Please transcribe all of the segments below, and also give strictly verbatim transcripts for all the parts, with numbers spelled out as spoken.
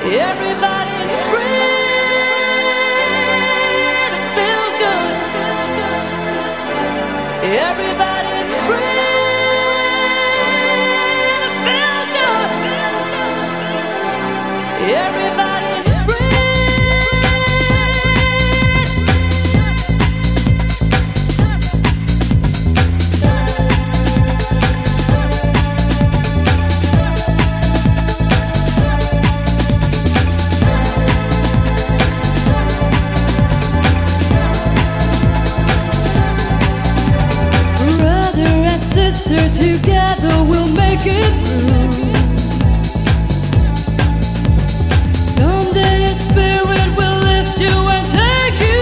Everybody's free to feel good. Everybody's free to feel good. Everybody's together we'll make it through. Someday a spirit will lift you and take you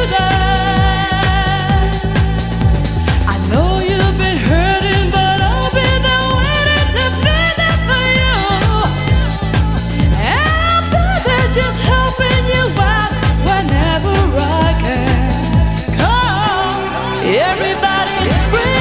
down. I know you've been hurting, but I'll be there waiting to be there for you. And I'll be there just helping you out whenever I can. Come, everybody's free.